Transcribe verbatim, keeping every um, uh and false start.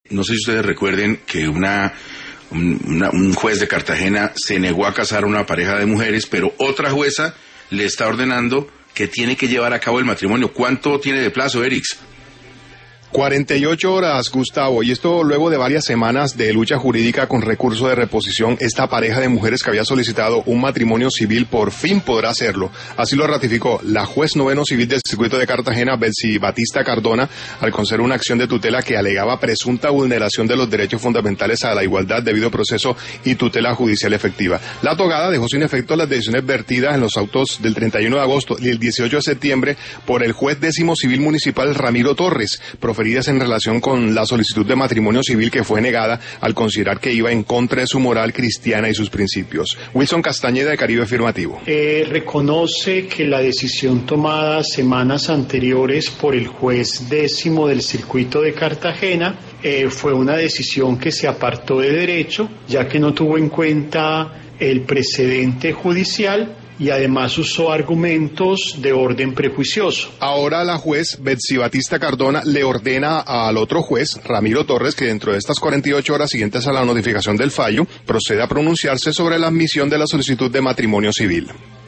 no sé si ustedes recuerden que una, una un juez de Cartagena se negó a casar a una pareja de mujeres, pero otra jueza le está ordenando que tiene que llevar a cabo el matrimonio. ¿Cuánto tiene de plazo, Erix? cuarenta y ocho horas, Gustavo, y esto luego de varias semanas de lucha jurídica con recurso de reposición. Esta pareja de mujeres que había solicitado un matrimonio civil por fin podrá hacerlo. Así lo ratificó la juez noveno civil del circuito de Cartagena, Betsy Batista Cardona, al conceder una acción de tutela que alegaba presunta vulneración de los derechos fundamentales a la igualdad, debido proceso y tutela judicial efectiva. La togada dejó sin efecto las decisiones vertidas en los autos del treinta y uno de agosto y el dieciocho de septiembre por el juez décimo civil municipal Ramiro Torres, proferidas en relación con la solicitud de matrimonio civil que fue negada al considerar que iba en contra de su moral cristiana y sus principios. Wilson Castañeda, de Caribe Afirmativo. Eh, reconoce que la decisión tomada semanas anteriores por el juez décimo del circuito de Cartagena eh, fue una decisión que se apartó de derecho, ya que no tuvo en cuenta el precedente judicial y además usó argumentos de orden prejuicioso. Ahora la juez Betsy Batista Cardona le ordena al otro juez, Ramiro Torres, que dentro de estas cuarenta y ocho horas siguientes a la notificación del fallo, proceda a pronunciarse sobre la admisión de la solicitud de matrimonio civil.